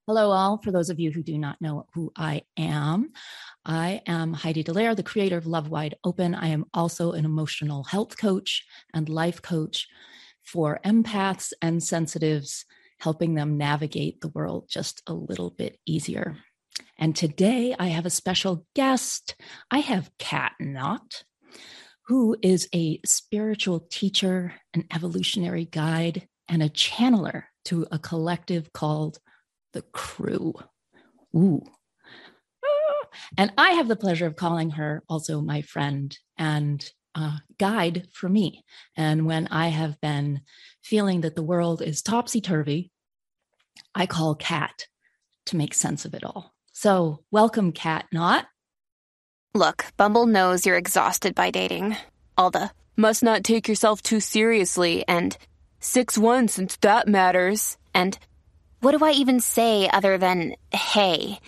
Hello, all. For those of you who do not know who I am Heidi Dallaire, the creator of Love Wide Open. I am also an emotional health coach and life coach for empaths and sensitives, helping them navigate the world just a little bit easier. And today I have a special guest. I have Kat Knott, who is a spiritual teacher, an evolutionary guide, and a channeler to a collective called The Crew. Ooh. And I have the pleasure of calling her also my friend and guide for me. And when I have been feeling that the world is topsy-turvy, I call Kat to make sense of it all. So welcome, Kat Knott. Look, Bumble knows you're exhausted by dating. All the must not take yourself too seriously and 6'1" since that matters. And what do I even say other than, hey?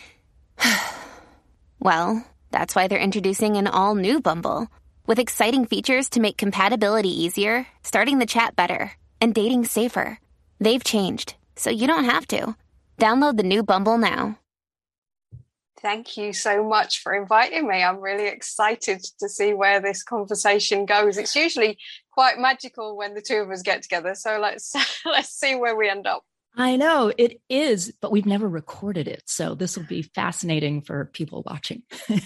Well, that's why they're introducing an all-new Bumble with exciting features to make compatibility easier, starting the chat better, and dating safer. They've changed, so you don't have to. Download the new Bumble now. Thank you so much for inviting me. I'm really excited to see where this conversation goes. It's usually quite magical when the two of us get together. So let's see where we end up. I know it is, but we've never recorded it. So this will be fascinating for people watching.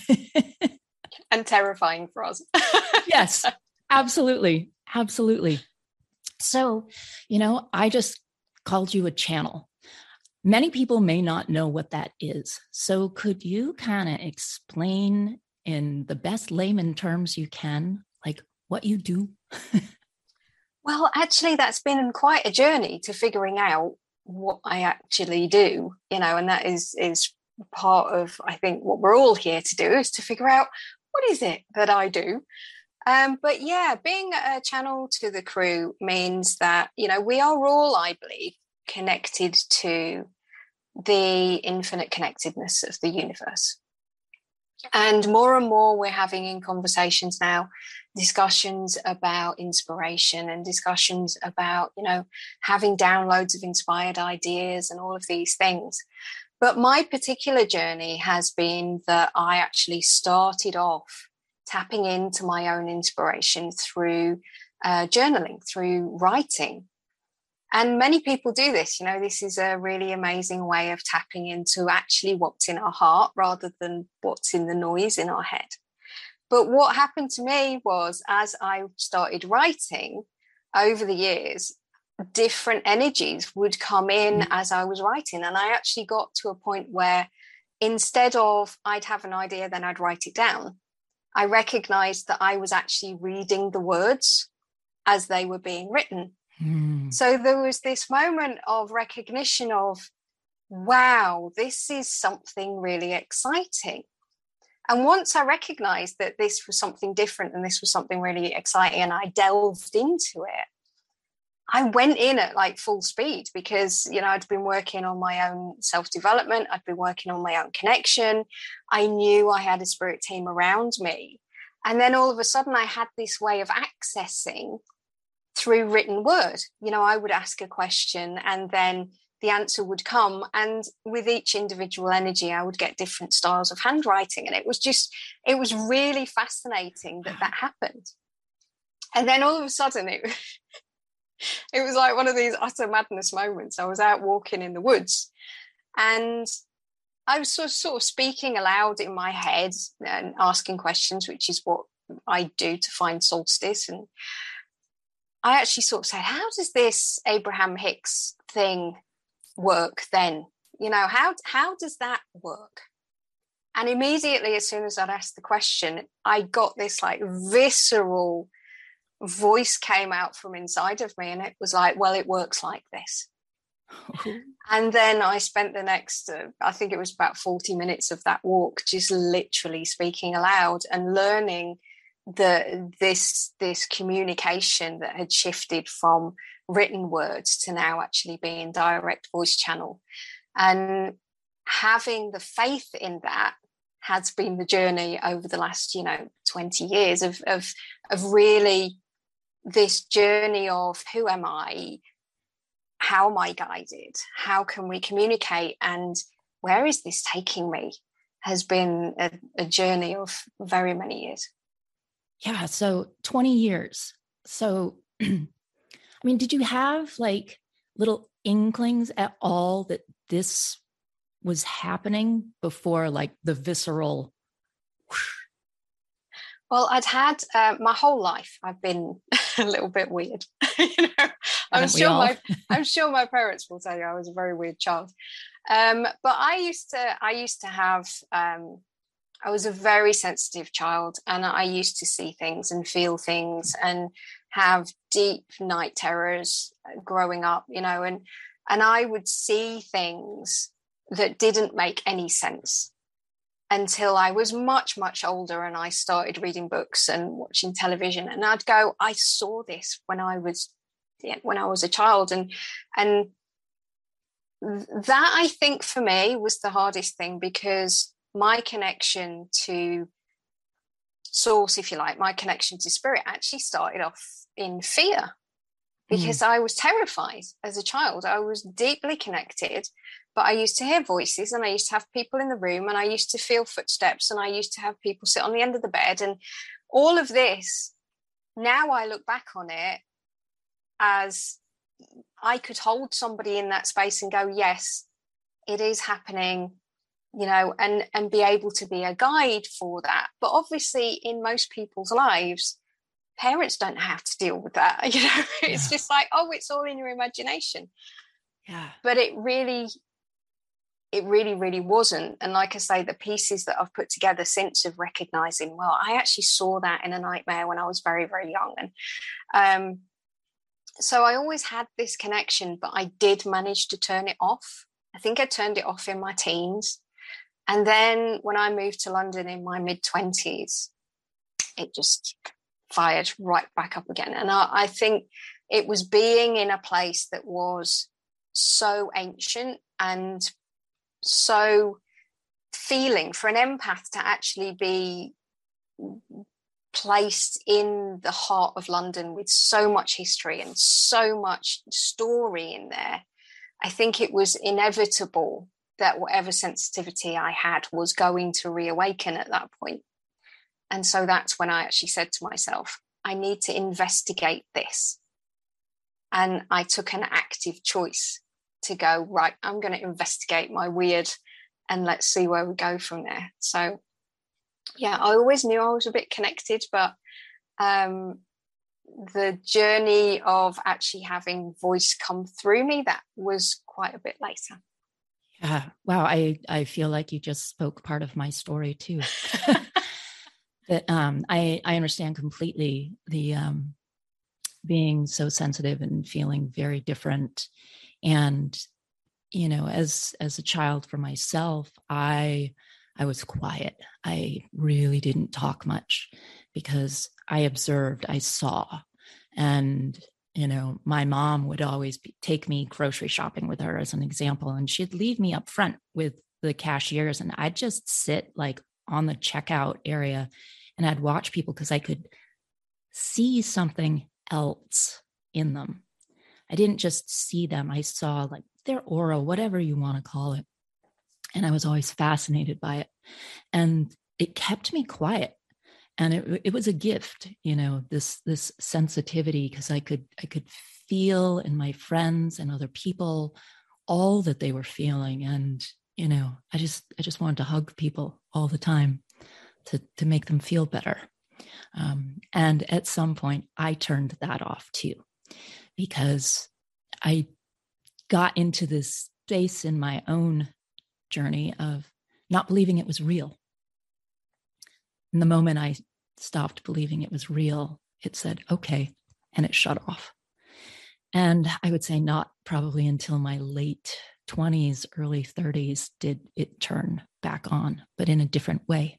And terrifying for us. Yes, absolutely. Absolutely. So, I just called you a channel. Many people may not know what that is. So could you kind of explain in the best layman terms you can, like what you do? Well, actually, that's been quite a journey to figuring out what I actually do, and that is part of, I think, what we're all here to do, is to figure out what is it that I do. But yeah, being a channel to the crew means that, we are all, I believe, connected to the infinite connectedness of the universe. And more we're having in conversations now, discussions about inspiration and discussions about, having downloads of inspired ideas and all of these things. But my particular journey has been that I actually started off tapping into my own inspiration through journaling, through writing. And many people do this. This is a really amazing way of tapping into actually what's in our heart rather than what's in the noise in our head. But what happened to me was, as I started writing over the years, different energies would come in as I was writing. And I actually got to a point where instead of I'd have an idea, then I'd write it down, I recognized that I was actually reading the words as they were being written. So there was this moment of recognition of, wow, this is something really exciting. And once I recognized that this was something different and this was something really exciting, and I delved into it, I went in at like full speed because, I'd been working on my own self-development. I'd been working on my own connection. I knew I had a spirit team around me. And then all of a sudden I had this way of accessing through written word. I would ask a question and then the answer would come. And with each individual energy, I would get different styles of handwriting. And it was really fascinating that happened. And then all of a sudden it was like one of these utter madness moments. I was out walking in the woods and I was sort of speaking aloud in my head and asking questions, which is what I do to find solstice. And I actually sort of said, how does this Abraham Hicks thing work then? How does that work? And immediately, as soon as I'd asked the question, I got this like visceral voice came out from inside of me. And it was like, well, it works like this. And then I spent the next, I think it was about 40 minutes of that walk, just literally speaking aloud and learning this communication that had shifted from written words to now actually being direct voice channel. And having the faith in that has been the journey over the last 20 years of really this journey of who am I, how am I guided? How can we communicate? And where is this taking me? Has been a journey of very many years. Yeah. So 20 years. So, I mean, did you have like little inklings at all that this was happening before like the visceral? Well, I'd had my whole life, I've been a little bit weird. I'm sure my parents will tell you I was a very weird child. But I used to have, I was a very sensitive child, and I used to see things and feel things and have deep night terrors growing up, and I would see things that didn't make any sense until I was much, much older, and I started reading books and watching television. And I'd go, I saw this when I was a child, and that, I think, for me was the hardest thing, because my connection to source, if you like, my connection to spirit actually started off in fear, because I was terrified as a child. I was deeply connected, but I used to hear voices, and I used to have people in the room, and I used to feel footsteps, and I used to have people sit on the end of the bed, and all of this. Now I look back on it as I could hold somebody in that space and go, yes, it is happening, and be able to be a guide for that. But obviously, in most people's lives, parents don't have to deal with that. It's just like, oh, it's all in your imagination. Yeah. But it really, really wasn't. And like I say, the pieces that I've put together since of recognizing, well, I actually saw that in a nightmare when I was very, very young. And so I always had this connection, but I did manage to turn it off. I think I turned it off in my teens. And then when I moved to London in my mid-20s, it just fired right back up again. And I think it was being in a place that was so ancient and so feeling, for an empath to actually be placed in the heart of London with so much history and so much story in there. I think it was inevitable that whatever sensitivity I had was going to reawaken at that point. And so that's when I actually said to myself, I need to investigate this. And I took an active choice to go, right, I'm going to investigate my weird, and let's see where we go from there. So yeah, I always knew I was a bit connected, but the journey of actually having voice come through me, that was quite a bit later. Yeah. Wow. I feel like you just spoke part of my story too. That I understand completely the being so sensitive and feeling very different. And, as a child for myself, I was quiet. I really didn't talk much because I observed, I saw. And, my mom would always take me grocery shopping with her as an example. And she'd leave me up front with the cashiers, and I'd just sit like on the checkout area, and I'd watch people because I could see something else in them. I didn't just see them. I saw like their aura, whatever you want to call it. And I was always fascinated by it. And it kept me quiet. And it was a gift, this sensitivity, because I could feel in my friends and other people all that they were feeling. And, I just wanted to hug people all the time to make them feel better. And at some point I turned that off too, because I got into this space in my own journey of not believing it was real. And the moment I stopped believing it was real, it said, okay, and it shut off. And I would say not probably until my late 20s, early 30s did it turn back on, but in a different way.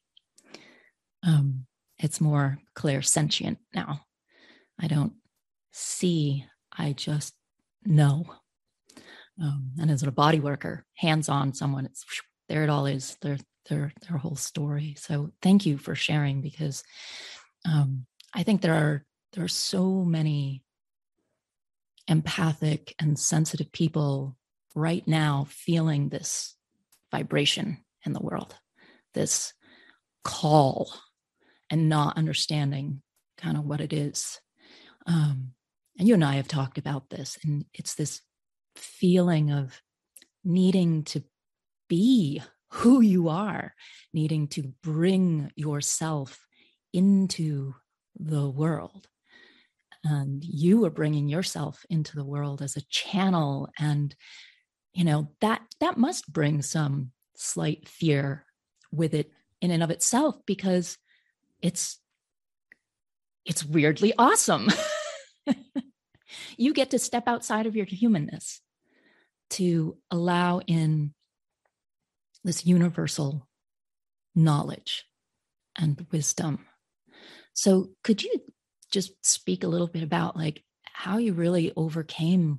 It's more clairsentient now. I don't see, I just know. And as a body worker, hands-on someone, it's there it all is, their whole story. So thank you for sharing, because I think there are so many empathic and sensitive people right now feeling this vibration in the world, this call, and not understanding kind of what it is. And you and I have talked about this, and it's this feeling of needing to be who you are, needing to bring yourself into the world. And you are bringing yourself into the world as a channel. And, that must bring some slight fear with it in and of itself, because it's weirdly awesome. You get to step outside of your humanness to allow in this universal knowledge and wisdom. So could you just speak a little bit about like how you really overcame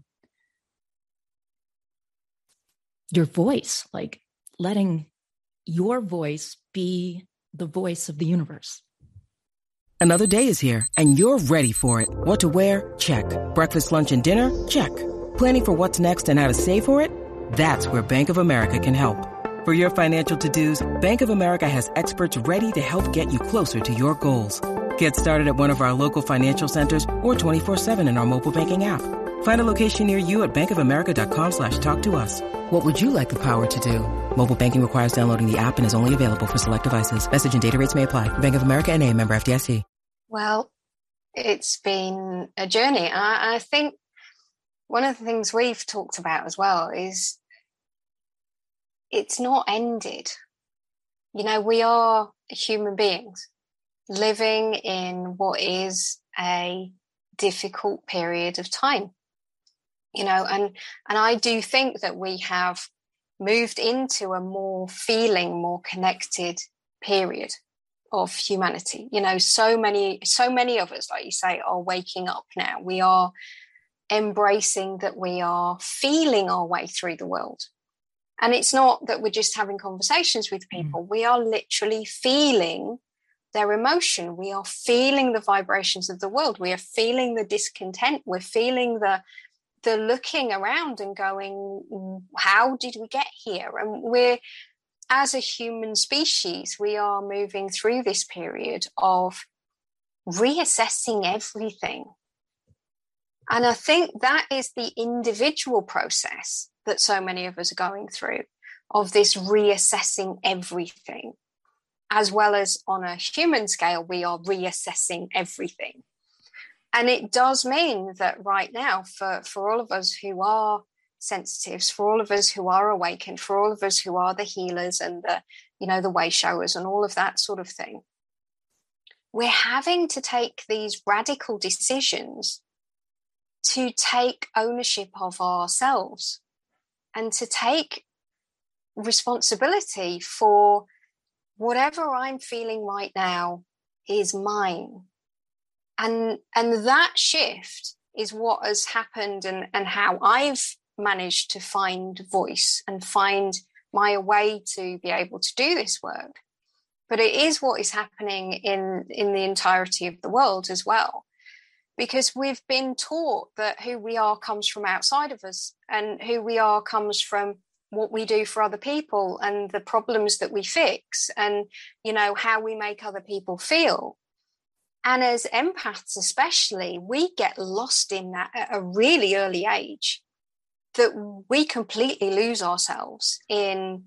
your voice, like letting your voice be the voice of the universe? Another day is here, and you're ready for it. What to wear? Check. Breakfast, lunch, and dinner? Check. Planning for what's next and how to save for it? That's where Bank of America can help. For your financial to-dos, Bank of America has experts ready to help get you closer to your goals. Get started at one of our local financial centers or 24/7 in our mobile banking app. Find a location near you at bankofamerica.com/talktous. What would you like the power to do? Mobile banking requires downloading the app and is only available for select devices. Message and data rates may apply. Bank of America N.A., member FDIC. Well, it's been a journey. I think one of the things we've talked about as well is it's not ended. We are human beings living in what is a difficult period of time, and I do think that we have moved into a more connected period of humanity. So many of us, like you say, are waking up now. We are embracing that we are feeling our way through the world. And it's not that we're just having conversations with people. We are literally feeling their emotion. We are feeling the vibrations of the world. We are feeling the discontent. We're feeling the looking around and going, how did we get here? And we're, as a human species, we are moving through this period of reassessing everything. And I think that is the individual process that so many of us are going through, of this reassessing everything, as well as on a human scale, we are reassessing everything. And it does mean that right now, for all of us who are sensitives, for all of us who are awakened, for all of us who are the healers and the way showers and all of that sort of thing, we're having to take these radical decisions to take ownership of ourselves and to take responsibility for whatever I'm feeling right now is mine. And that shift is what has happened and how I've managed to find voice and find my way to be able to do this work. But it is what is happening in the entirety of the world as well. Because we've been taught that who we are comes from outside of us, and who we are comes from what we do for other people and the problems that we fix and, how we make other people feel. And as empaths especially, we get lost in that at a really early age, that we completely lose ourselves in,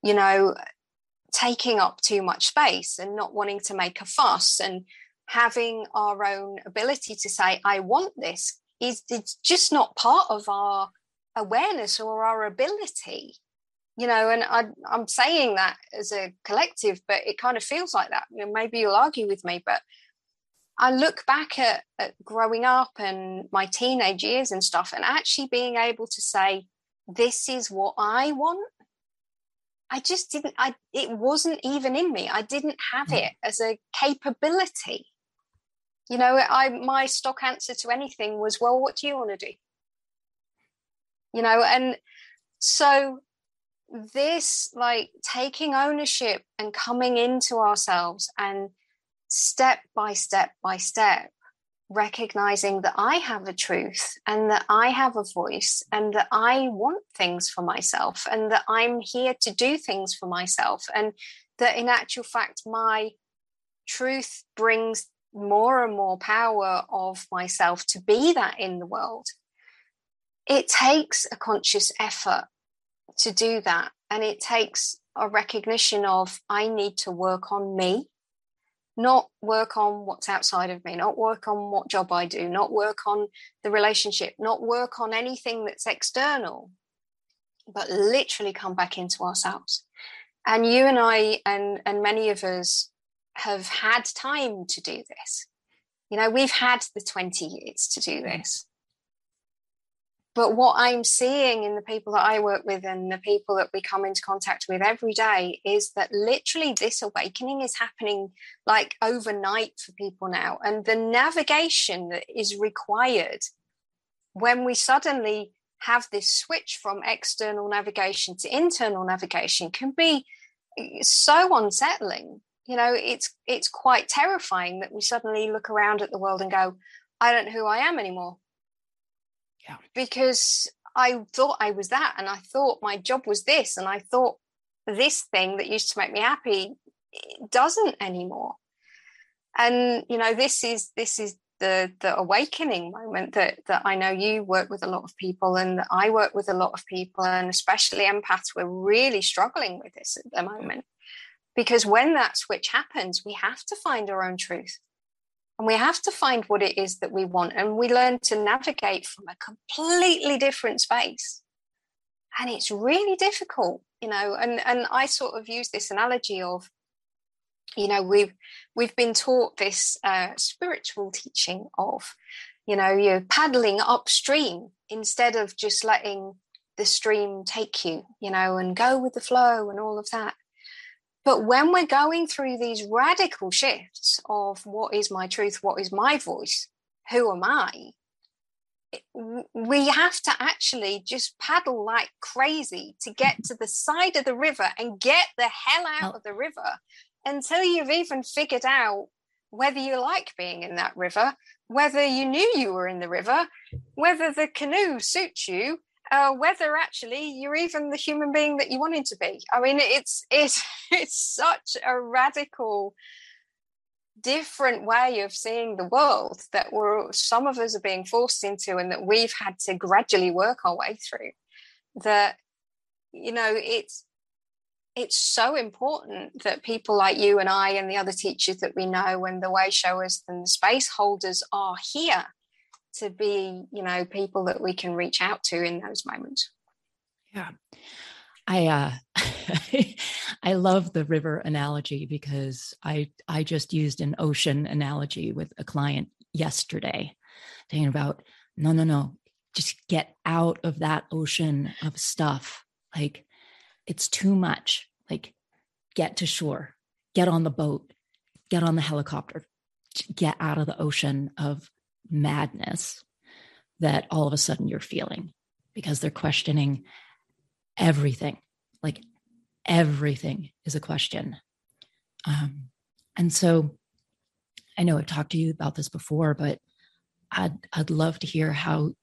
taking up too much space and not wanting to make a fuss, and having our own ability to say, I want this, it's just not part of our awareness or our ability, and I'm saying that as a collective, but it kind of feels like that. Maybe you'll argue with me, but I look back at growing up and my teenage years and stuff, and actually being able to say, this is what I want. I just didn't, it wasn't even in me. I didn't have it as a capability. My stock answer to anything was, well, what do you want to do? And so this, like, taking ownership and coming into ourselves and step by step by step, recognizing that I have a truth and that I have a voice and that I want things for myself and that I'm here to do things for myself, and that in actual fact my truth brings more and more power of myself to be that in the world. It takes a conscious effort to do that, and it takes a recognition of I need to work on me, not work on what's outside of me, not work on what job I do, not work on the relationship, not work on anything that's external, but literally come back into ourselves. And you and I and many of us have had time to do this. You know, we've had the 20 years to do this. But what I'm seeing in the people that I work with and the people that we come into contact with every day is that literally this awakening is happening like overnight for people now. And the navigation that is required when we suddenly have this switch from external navigation to internal navigation can be so unsettling. You know, it's quite terrifying that we suddenly look around at the world and go, I don't know who I am anymore. Yeah. Because I thought I was that, and I thought my job was this, and I thought this thing that used to make me happy doesn't anymore. And you know, this is the awakening moment that I know you work with a lot of people, and that I work with a lot of people, and especially empaths. We're really struggling with this at the moment, because when that switch happens, we have to find our own truth. And we have to find what it is that we want. And we learn to navigate from a completely different space. And it's really difficult, you know, and I sort of use this analogy of, you know, we've been taught this spiritual teaching of, you know, you're paddling upstream instead of just letting the stream take you, you know, and go with the flow and all of that. But when we're going through these radical shifts of what is my truth, what is my voice, who am I, we have to actually just paddle like crazy to get to the side of the river and get the hell out of the river until you've even figured out whether you like being in that river, whether you knew you were in the river, whether the canoe suits you, whether actually you're even the human being that you wanted to be. I mean, it's such a radical, different way of seeing the world that some of us are being forced into, and that we've had to gradually work our way through. That, you know, it's so important that people like you and I and the other teachers that we know and the way showers and the space holders are here to be, you know, people that we can reach out to in those moments. Yeah. I I love the river analogy, because I just used an ocean analogy with a client yesterday, talking about, no, just get out of that ocean of stuff. Like, it's too much. Like, get to shore, get on the boat, get on the helicopter, get out of the ocean of madness that all of a sudden you're feeling, because they're questioning everything. Like, everything is a question. And so I know I've talked to you about this before, but I'd love to hear how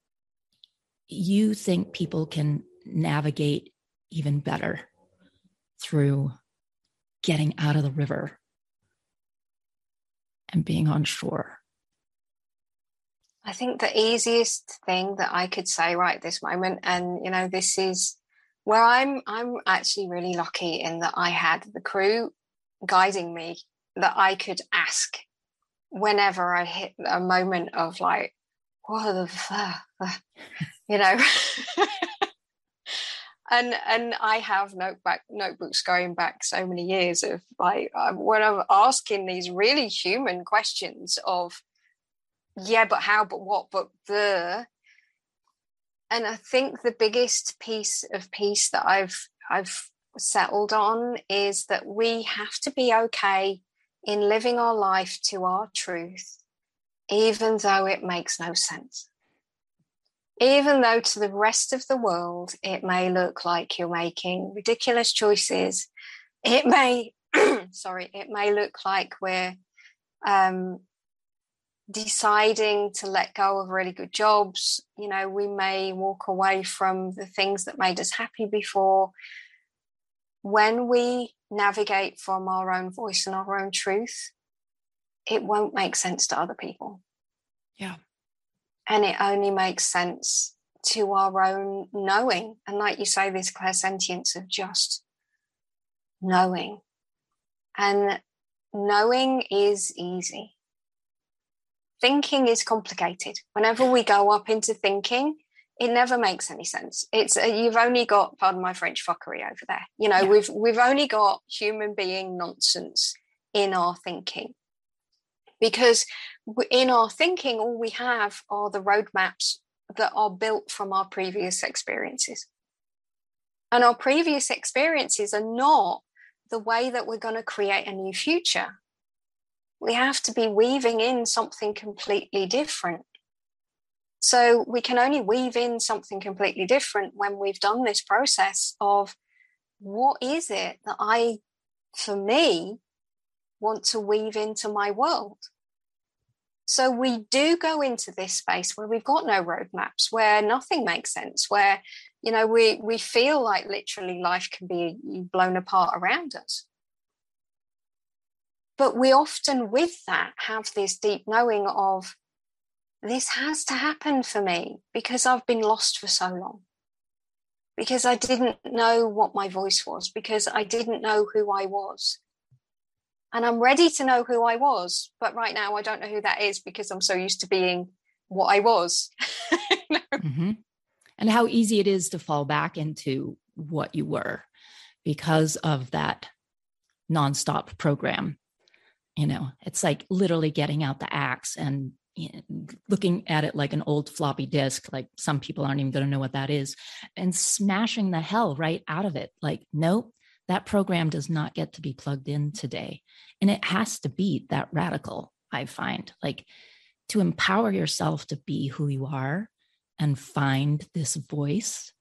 you think people can navigate even better through getting out of the river and being on shore. I think the easiest thing that I could say right at this moment, and you know, this is where I'm actually really lucky in that I had the crew guiding me, that I could ask whenever I hit a moment of like, what the fuck, you know. And I have notebooks going back so many years of like, when I'm asking these really human questions of, yeah, but how, but what, but the. And I think the biggest piece of peace that I've settled on is that we have to be okay in living our life to our truth, even though it makes no sense. Even though to the rest of the world, it may look like you're making ridiculous choices. It may, it may look like we're deciding to let go of really good jobs. We may walk away from the things that made us happy before. When we navigate from our own voice and our own truth, it won't make sense to other people. Yeah. And it only makes sense to our own knowing. And like you say, this clairsentience of just knowing. And knowing is easy. Thinking is complicated. Whenever we go up into thinking, it never makes any sense. It's you've only got, pardon my French, fuckery over there. Yeah. We've only got human being nonsense in our thinking, because in our thinking, all we have are the roadmaps that are built from our previous experiences, and our previous experiences are not the way that we're going to create a new future. We have to be weaving in something completely different. So we can only weave in something completely different when we've done this process of what is it that I, for me, want to weave into my world. So we do go into this space where we've got no roadmaps, where nothing makes sense, where, we feel like literally life can be blown apart around us. But we often with that have this deep knowing of, this has to happen for me because I've been lost for so long, because I didn't know what my voice was, because I didn't know who I was. And I'm ready to know who I was. But right now, I don't know who that is because I'm so used to being what I was. Mm-hmm. And how easy it is to fall back into what you were because of that nonstop program. It's like literally getting out the axe and looking at it like an old floppy disk, like some people aren't even going to know what that is, and smashing the hell right out of it. Like, nope, that program does not get to be plugged in today. And it has to be that radical, I find. Like, to empower yourself to be who you are and find this voice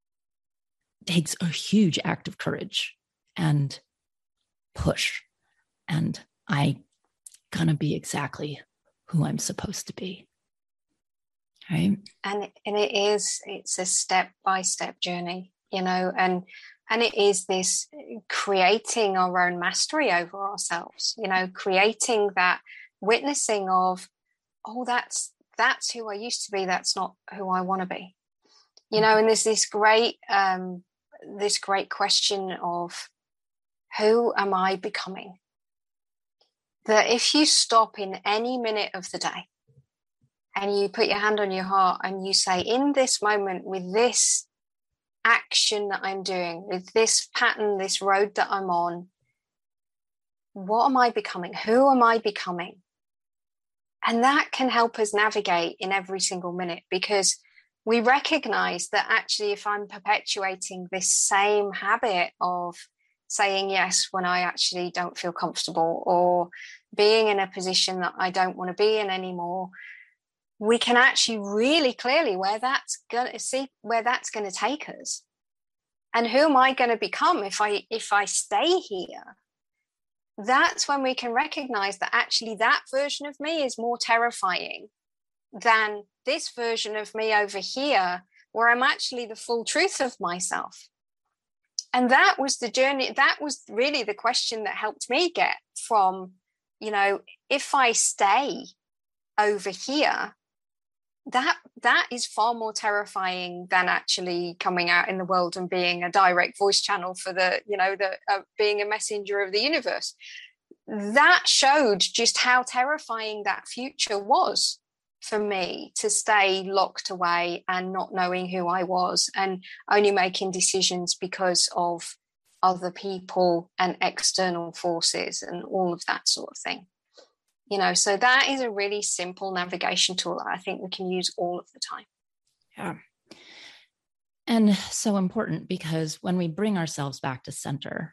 takes a huge act of courage and push. And I gonna be exactly who I'm supposed to be. Right. And it's a step-by-step journey, and it is this creating our own mastery over ourselves, creating that witnessing of, oh, that's who I used to be. That's not who I want to be, and there's this great question of, who am I becoming? That if you stop in any minute of the day and you put your hand on your heart and you say, in this moment, with this action that I'm doing, with this pattern, this road that I'm on, what am I becoming? Who am I becoming? And that can help us navigate in every single minute, because we recognize that actually if I'm perpetuating this same habit of saying yes when I actually don't feel comfortable, or being in a position that I don't want to be in anymore, we can actually really clearly where that's going to take us. And who am I going to become if I stay here? That's when we can recognize that actually that version of me is more terrifying than this version of me over here, where I'm actually the full truth of myself. And that was the journey. That was really the question that helped me get from, if I stay over here, that is far more terrifying than actually coming out in the world and being a direct voice channel for being a messenger of the universe. That showed just how terrifying that future was for me, to stay locked away and not knowing who I was and only making decisions because of other people and external forces and all of that sort of thing. So that is a really simple navigation tool that I think we can use all of the time. Yeah. And so important, because when we bring ourselves back to center,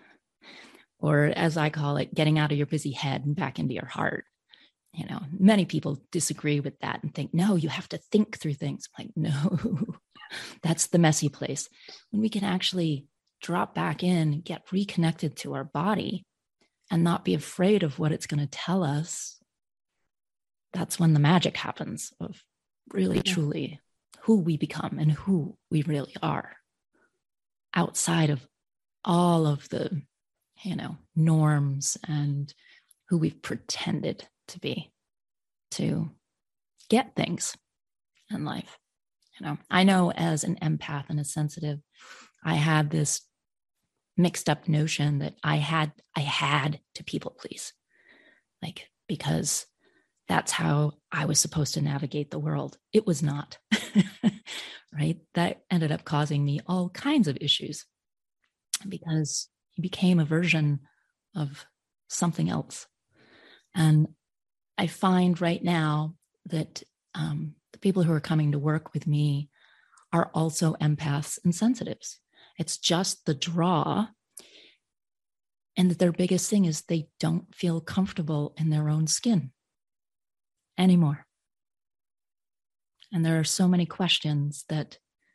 or as I call it, getting out of your busy head and back into your heart, many people disagree with that and think, no, you have to think through things. I'm like, no, that's the messy place. When we can actually drop back in, get reconnected to our body, and not be afraid of what it's going to tell us, that's when the magic happens of really, truly who we become and who we really are outside of all of the, norms and who we've pretended to be to get things in life. I know as an empath and a sensitive, I had this mixed up notion that I had to people please, because that's how I was supposed to navigate the world. It was not, right? That ended up causing me all kinds of issues because you became a version of something else. And I find right now that the people who are coming to work with me are also empaths and sensitives. It's just the draw. And that their biggest thing is they don't feel comfortable in their own skin anymore. And there are so many questions that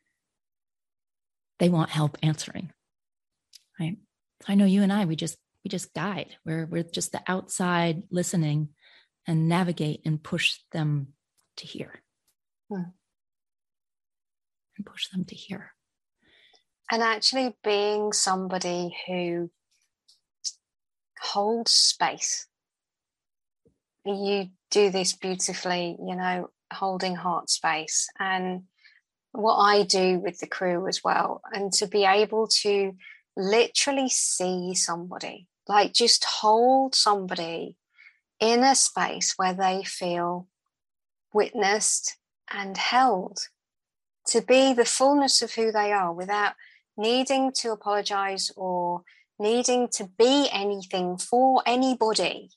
they want help answering, right? I know you and I, we just guide. We're just the outside listening and navigate and push them to hear. And push them to hear. And actually being somebody who holds space. You do this beautifully, holding heart space. And what I do with the crew as well, and to be able to literally see somebody, just hold somebody in a space where they feel witnessed and held, to be the fullness of who they are without needing to apologize or needing to be anything for anybody.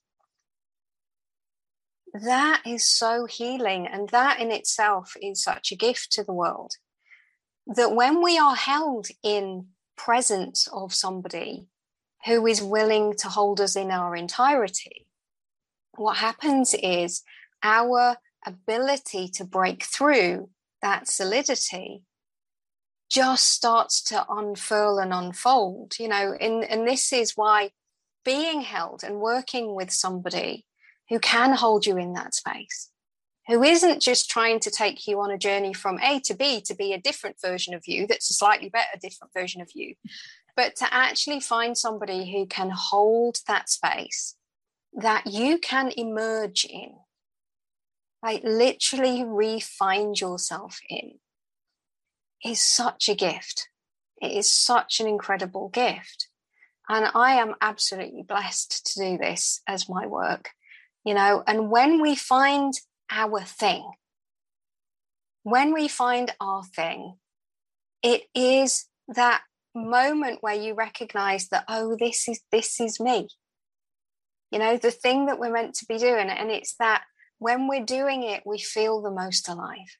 That is so healing, and that in itself is such a gift to the world, that when we are held in presence of somebody who is willing to hold us in our entirety, what happens is our ability to break through that solidity just starts to unfurl and unfold, and this is why being held and working with somebody who can hold you in that space, who isn't just trying to take you on a journey from A to B to be a different version of you, that's a slightly better different version of you, but to actually find somebody who can hold that space that you can emerge in, literally re-find yourself in, is such a gift. It is such an incredible gift. And I am absolutely blessed to do this as my work, and when we find our thing, it is that moment where you recognize that, oh, this is me, the thing that we're meant to be doing. And it's that when we're doing it, we feel the most alive.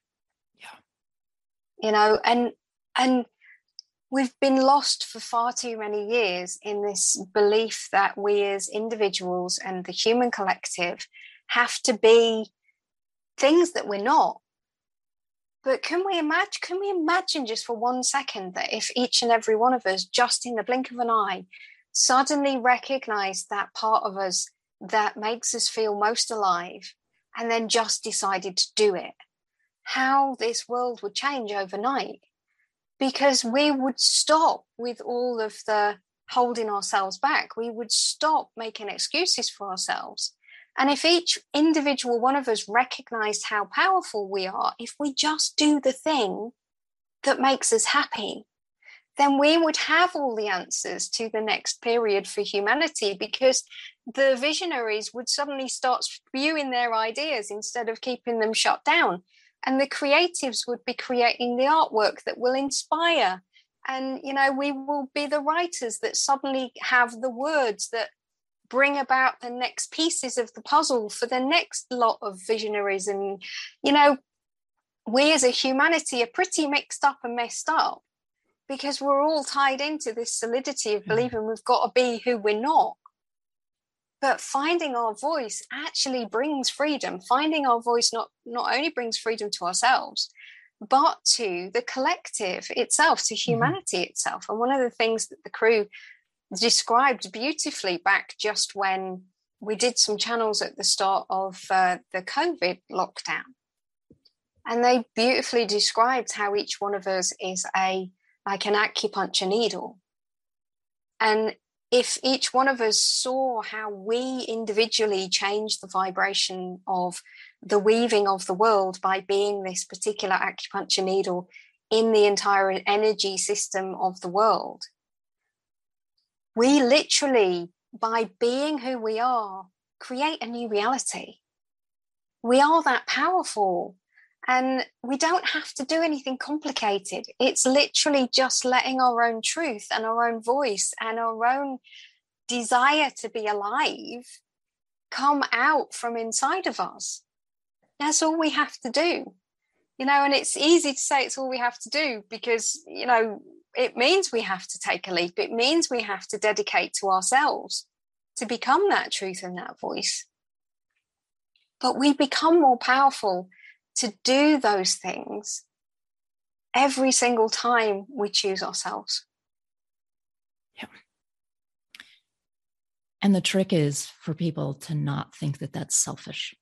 And we've been lost for far too many years in this belief that we as individuals and the human collective have to be things that we're not. But can we imagine just for 1 second that if each and every one of us, just in the blink of an eye, suddenly recognized that part of us that makes us feel most alive and then just decided to do it, how this world would change overnight? Because we would stop with all of the holding ourselves back. We would stop making excuses for ourselves. And if each individual one of us recognized how powerful we are, if we just do the thing that makes us happy, then we would have all the answers to the next period for humanity, because the visionaries would suddenly start spewing their ideas instead of keeping them shut down. And the creatives would be creating the artwork that will inspire. And, we will be the writers that suddenly have the words that bring about the next pieces of the puzzle for the next lot of visionaries. And, we as a humanity are pretty mixed up and messed up because we're all tied into this solidity of believing we've got to be who we're not. But finding our voice actually brings freedom. Finding our voice not only brings freedom to ourselves, but to the collective itself, to humanity itself. And one of the things that the crew described beautifully back just when we did some channels at the start of the COVID lockdown, and they beautifully described how each one of us is like an acupuncture needle. And if each one of us saw how we individually change the vibration of the weaving of the world by being this particular acupuncture needle in the entire energy system of the world, we literally, by being who we are, create a new reality. We are that powerful, and we don't have to do anything complicated. It's literally just letting our own truth and our own voice and our own desire to be alive come out from inside of us. That's all we have to do. And it's easy to say it's all we have to do because, it means we have to take a leap. It means we have to dedicate to ourselves to become that truth and that voice. But we become more powerful to do those things every single time we choose ourselves. Yeah. And the trick is for people to not think that that's selfish.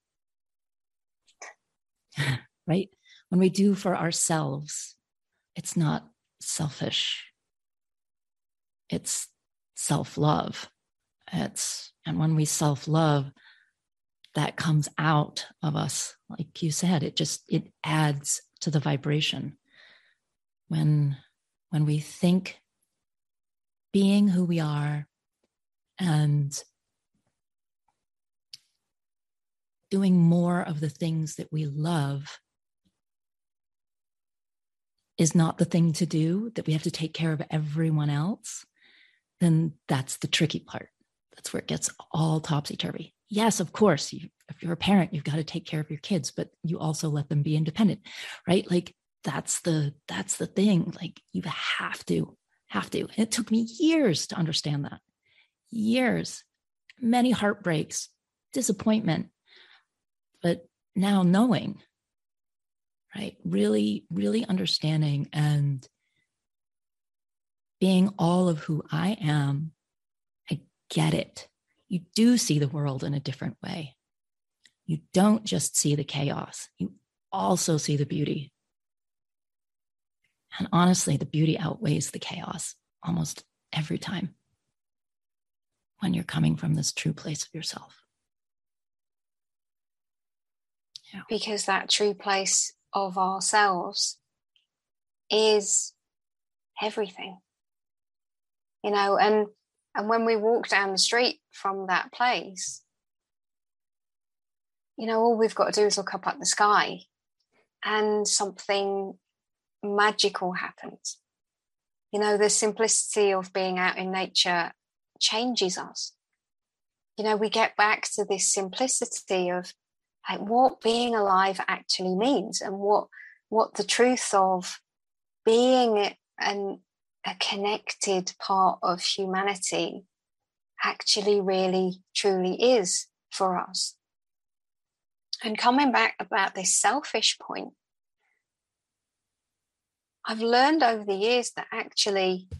Right? When we do for ourselves, it's not selfish. It's self-love. And when we self-love, that comes out of us. Like you said, it adds to the vibration. When we think being who we are and doing more of the things that we love is not the thing to do, that we have to take care of everyone else, then that's the tricky part. That's where it gets all topsy-turvy. Yes, of course, if you're a parent, you've got to take care of your kids, but you also let them be independent, right? Like that's the thing. Like you have to. And it took me years to understand that. Years, many heartbreaks, disappointment, but now knowing, right? Really, really understanding and being all of who I am. I get it. You do see the world in a different way. You don't just see the chaos. You also see the beauty. And honestly, the beauty outweighs the chaos almost every time when you're coming from this true place of yourself. Yeah. Because that true place of ourselves is everything, and when we walk down the street from that place, all we've got to do is look up at the sky and something magical happens. The simplicity of being out in nature changes us. We get back to this simplicity of like what being alive actually means and what the truth of being a connected part of humanity actually really truly is for us. And coming back about this selfish point, I've learned over the years that actually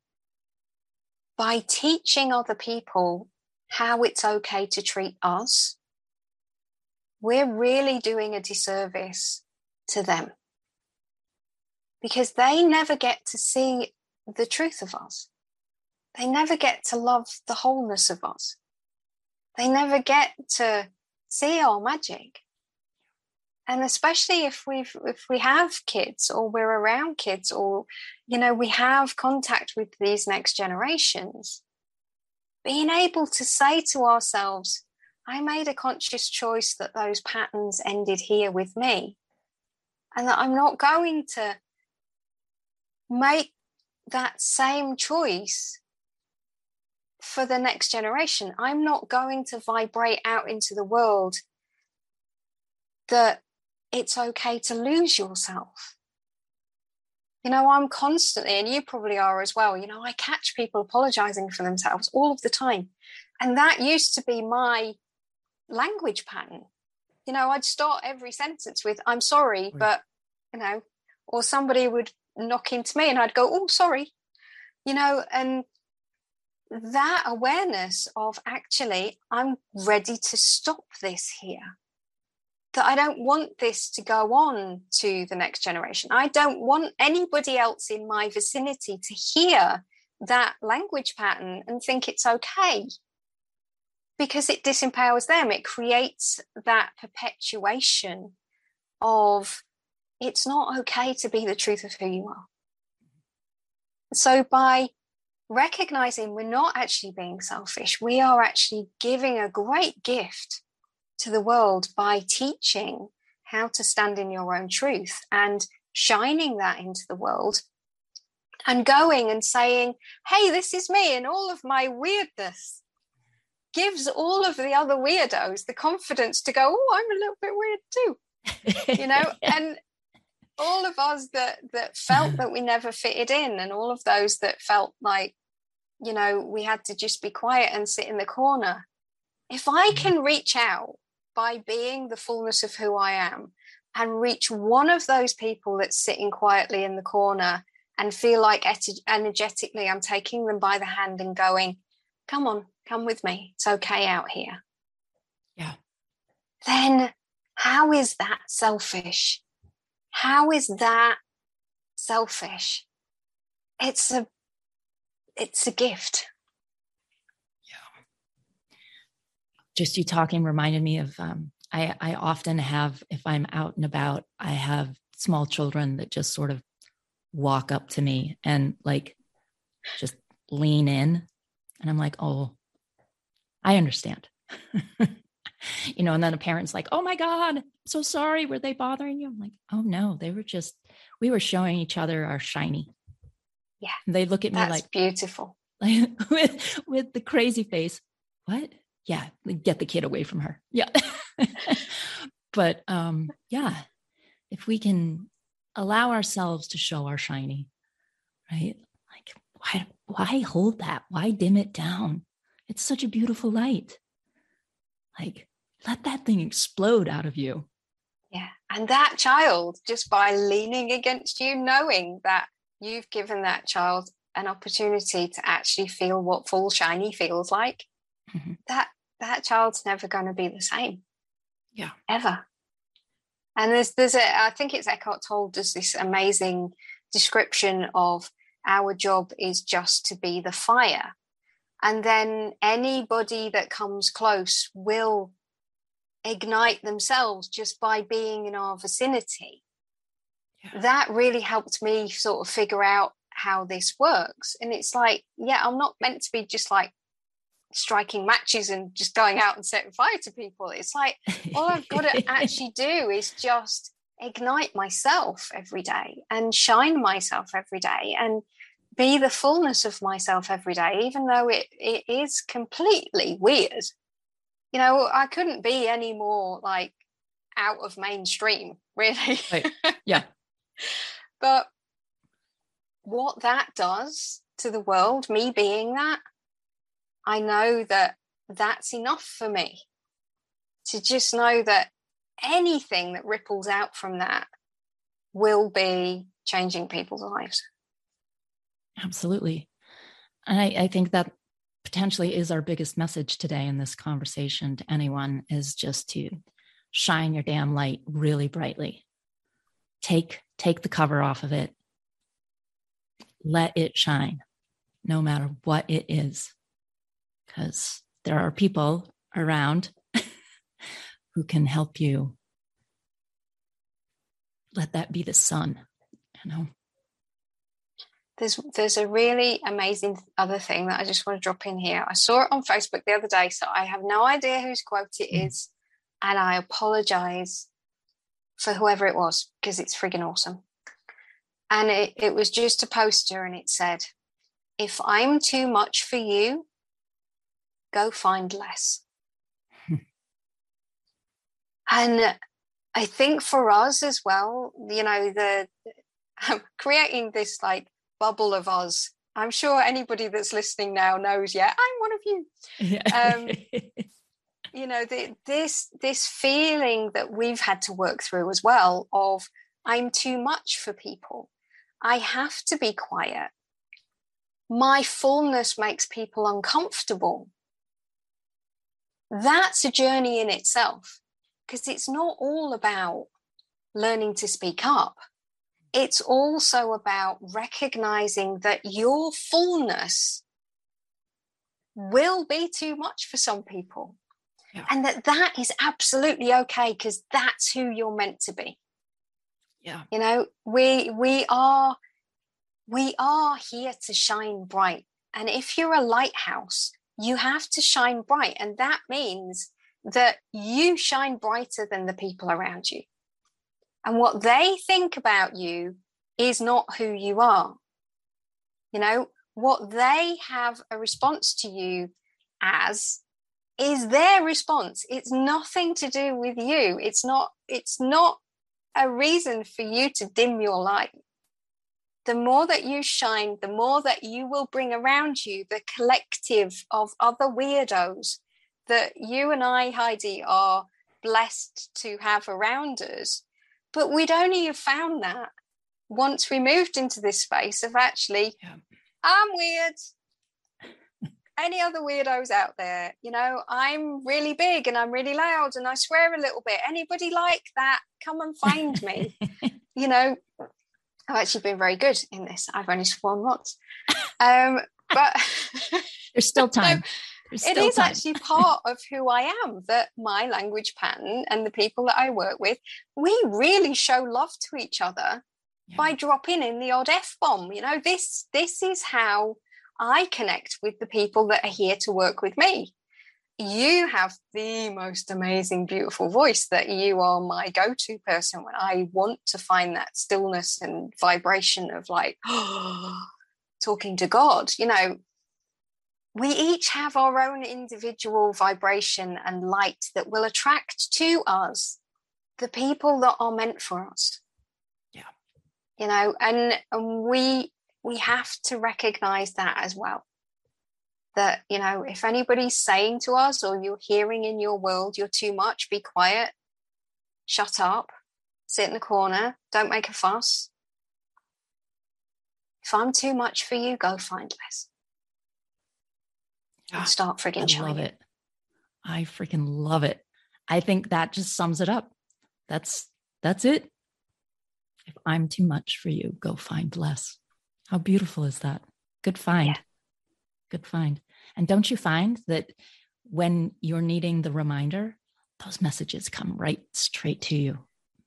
by teaching other people how it's okay to treat us, we're really doing a disservice to them because they never get to see the truth of us. They never get to love the wholeness of us. They never get to see our magic. And especially if we have kids or we're around kids or, we have contact with these next generations, being able to say to ourselves, I made a conscious choice that those patterns ended here with me and that I'm not going to make that same choice for the next generation. I'm not going to vibrate out into the world that it's okay to lose yourself. I'm constantly, and you probably are as well, I catch people apologizing for themselves all of the time. And that used to be my language pattern. I'd start every sentence with, I'm sorry, but, or somebody would knock into me and I'd go, oh, sorry, and that awareness of actually, I'm ready to stop this here. That I don't want this to go on to the next generation. I don't want anybody else in my vicinity to hear that language pattern and think it's okay, because it disempowers them. It creates that perpetuation of it's not okay to be the truth of who you are. So by recognizing we're not actually being selfish, we are actually giving a great gift to the world by teaching how to stand in your own truth and shining that into the world and going and saying, hey, this is me and all of my weirdness, gives all of the other weirdos the confidence to go, oh, I'm a little bit weird too, you know. And all of us that felt that we never fitted in, and all of those that felt like, you know, we had to just be quiet and sit in the corner. If I can reach out by being the fullness of who I am and reach one of those people that's sitting quietly in the corner and feel like energetically I'm taking them by the hand and going, come on, come with me. It's okay out here. Yeah. Then how is that selfish? How is that selfish? It's a gift. Yeah. Just you talking reminded me of, I often have, if I'm out and about, I have small children that just sort of walk up to me and like just lean in. And I'm like, oh, I understand. You know, and then a parent's like, oh my God, I'm so sorry. Were they bothering you? I'm like, oh no, we were showing each other our shiny. Yeah. And they look at me like beautiful. Like with the crazy face. What? Yeah. Get the kid away from her. Yeah. But yeah, if we can allow ourselves to show our shiny, right? Like why hold that? Why dim it down? It's such a beautiful light. Like, let that thing explode out of you. Yeah. And that child, just by leaning against you, knowing that you've given that child an opportunity to actually feel what full shiny feels like, mm-hmm. that child's never going to be the same. Yeah. Ever. And I think it's Eckhart Tolle does this amazing description of our job is just to be the fire. And then anybody that comes close will ignite themselves just by being in our vicinity. Yeah. That really helped me sort of figure out how this works. And it's like, yeah, I'm not meant to be just like striking matches and just going out and setting fire to people. It's like, all I've got to actually do is just ignite myself every day and shine myself every day and be the fullness of myself every day, even though it is completely weird. You know, I couldn't be any more like out of mainstream, really. Right. Yeah. But what that does to the world, me being that, I know that that's enough for me to just know that anything that ripples out from that will be changing people's lives. Absolutely. And I think that potentially is our biggest message today in this conversation to anyone, is just to shine your damn light really brightly. Take the cover off of it. Let it shine, no matter what it is. Because there are people around who can help you. Let that be the sun, you know. There's a really amazing other thing that I just want to drop in here. I saw it on Facebook the other day, so I have no idea whose quote it is, and I apologize for whoever it was, because it's friggin' awesome. And it was just a poster, and it said, if I'm too much for you, go find less. And I think for us as well, you know, creating this like bubble of us. I'm sure anybody that's listening now knows, yeah, I'm one of you. Yeah. You know, this feeling that we've had to work through as well of I'm too much for people. I have to be quiet. my fullness makes people uncomfortable. That's a journey in itself, because it's not all about learning to speak up. It's also about recognizing that your fullness will be too much for some people. Yeah. And that is absolutely okay, because that's who you're meant to be. Yeah. You know, we are here to shine bright. And if you're a lighthouse, you have to shine bright. And that means that you shine brighter than the people around you. And what they think about you is not who you are. You know, what they have a response to you as is their response. It's nothing to do with you. It's not a reason for you to dim your light. The more that you shine, the more that you will bring around you the collective of other weirdos that you and I, Heidi, are blessed to have around us. But we'd only have found that once we moved into this space of actually, I'm weird. Any other weirdos out there? You know, I'm really big and I'm really loud and I swear a little bit. Anybody like that? Come and find me. You know, I've actually been very good in this. I've only sworn once. But there's still time. It is actually part of who I am, that my language pattern and the people that I work with, we really show love to each other by dropping in the odd F-bomb. You know, this is how I connect with the people that are here to work with me. You have the most amazing, beautiful voice that you are my go-to person when I want to find that stillness and vibration of like, talking to God. You know, we each have our own individual vibration and light that will attract to us the people that are meant for us. Yeah. You know, and we have to recognize that as well. That, you know, if anybody's saying to us or you're hearing in your world, you're too much, be quiet, shut up, sit in the corner, don't make a fuss. If I'm too much for you, go find less. And start friggin' shining. I love it. I freaking love it. I think that just sums it up. That's it. If I'm too much for you, go find less. How beautiful is that? Good find. Yeah. Good find. And don't you find that when you're needing the reminder, those messages come right straight to you?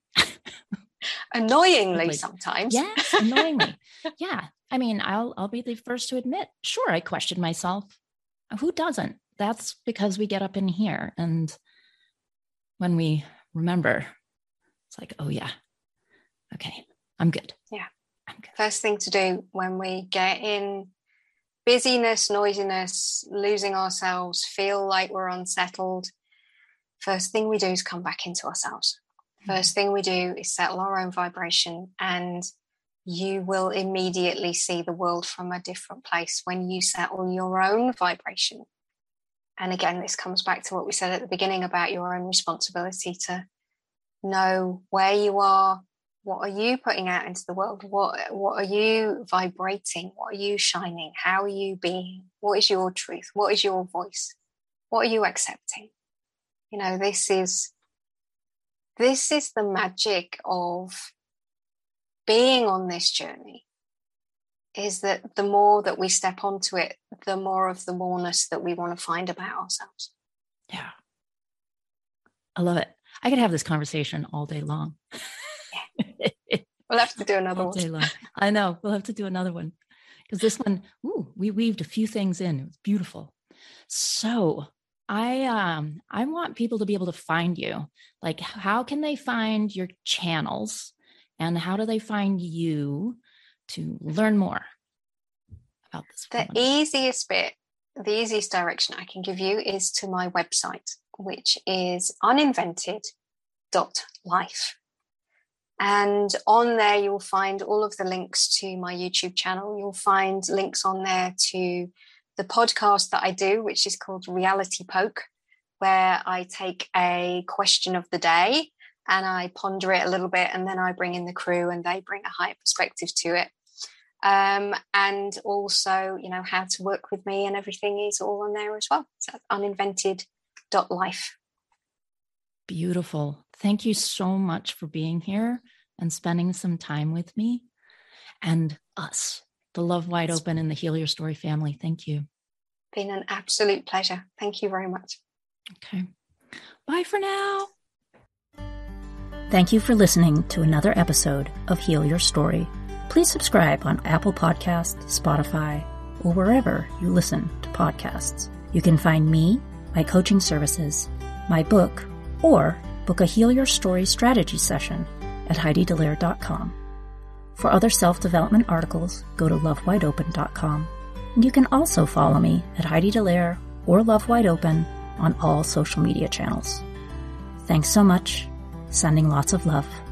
Annoyingly sometimes. Yes, annoyingly. Yeah. I mean, I'll be the first to admit, sure, I question myself. Who doesn't? That's because we get up in here. And when we remember, it's like, oh yeah, okay, I'm good. Yeah. I'm good. First thing to do when we get in busyness, noisiness, losing ourselves, feel like we're unsettled, first thing we do is come back into ourselves. First thing we do is settle our own vibration, and you will immediately see the world from a different place when you settle your own vibration. And again, this comes back to what we said at the beginning about your own responsibility to know where you are. What are you putting out into the world? What are you vibrating? What are you shining? How are you being? What is your truth? What is your voice? What are you accepting? You know, this is the magic of being on this journey, is that the more that we step onto it, the more of the moreness that we want to find about ourselves. Yeah. I love it. I could have this conversation all day long. We'll have to do another all day long. I know. We'll have to do another one, because this one, we weaved a few things in. It was beautiful. So I want people to be able to find you. Like, how can they find your channels, and how do they find you to learn more about this? The easiest direction I can give you is to my website, which is uninvented.life. And on there, you'll find all of the links to my YouTube channel. You'll find links on there to the podcast that I do, which is called Reality Poke, where I take a question of the day and I ponder it a little bit, and then I bring in the crew and they bring a higher perspective to it. And also, how to work with me and everything is all on there as well. So uninvented.life. Beautiful. Thank you so much for being here and spending some time with me and us, the Love Wide Open and the Heal Your Story family. Thank you. Been an absolute pleasure. Thank you very much. Okay. Bye for now. Thank you for listening to another episode of Heal Your Story. Please subscribe on Apple Podcasts, Spotify, or wherever you listen to podcasts. You can find me, my coaching services, my book, or book a Heal Your Story strategy session at HeidiDallaire.com. For other self-development articles, go to lovewideopen.com. And you can also follow me at Heidi Dallaire or Love Wide Open on all social media channels. Thanks so much. Sending lots of love.